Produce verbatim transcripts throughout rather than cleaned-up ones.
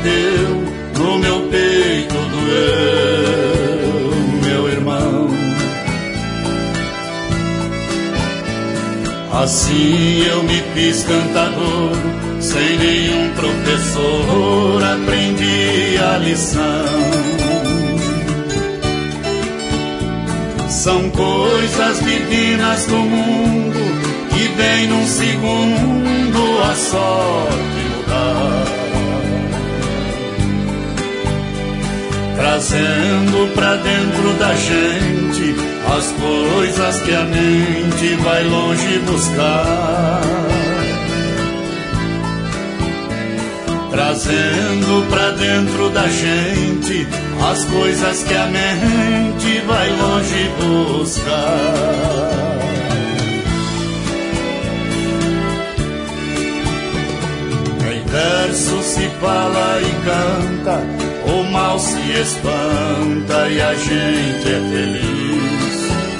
bateu, no meu peito doeu, meu irmão. Assim eu me fiz cantador, sem nenhum professor aprendi a lição. São coisas divinas do mundo que vem num segundo a sorte mudar, trazendo pra dentro da gente as coisas que a mente vai longe buscar, trazendo pra dentro da gente as coisas que a mente vai longe buscar. Em verso se fala e canta, o mal se espanta e a gente é feliz.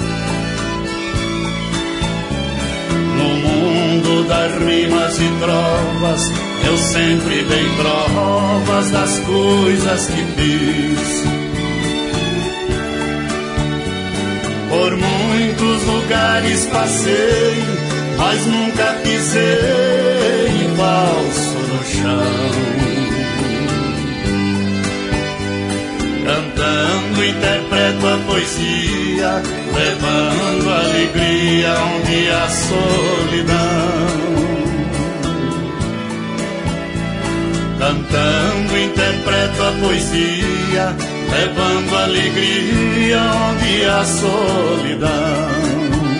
No mundo das rimas e trovas, eu sempre dei provas das coisas que fiz. Por muitos lugares passei, mas nunca pisei falso no chão. Cantando interpreto a poesia, levando alegria onde há solidão. Cantando interpreto a poesia, levando alegria onde há solidão.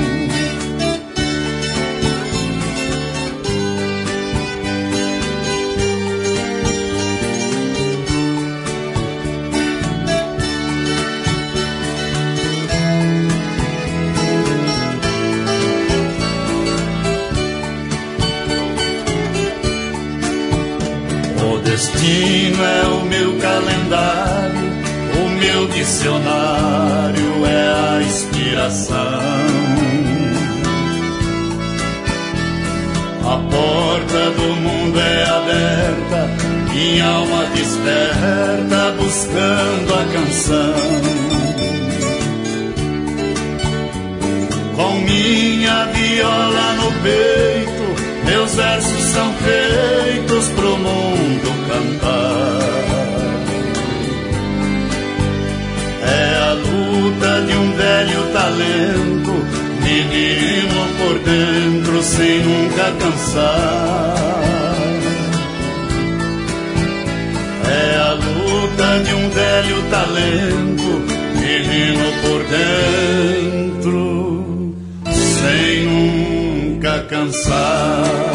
O destino é o meu calendário, o meu dicionário é a inspiração. A porta do mundo é aberta, minha alma desperta buscando a canção. Com minha viola no peito, meus versos são feitos pro mundo cantar. É a luta de um velho talento, menino por dentro sem nunca cansar. É a luta de um velho talento, menino por dentro sem nunca cansar.